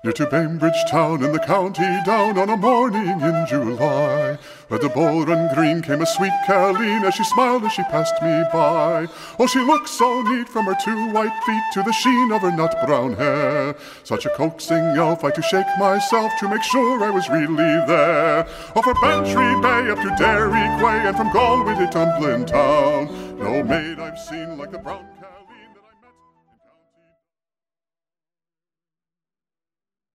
Near to Bainbridge town in the county down on a morning in July, where the Bull Run Green came a sweet Colleen as she smiled as she passed me by. Oh, she looked so neat from her 2 white feet to the sheen of her nut brown hair. Such a coaxing elf I to shake myself to make sure I was really there. Oh, for Bantry Bay up to Derry Quay and from Galway to Dublin town, no maid I've seen like the brown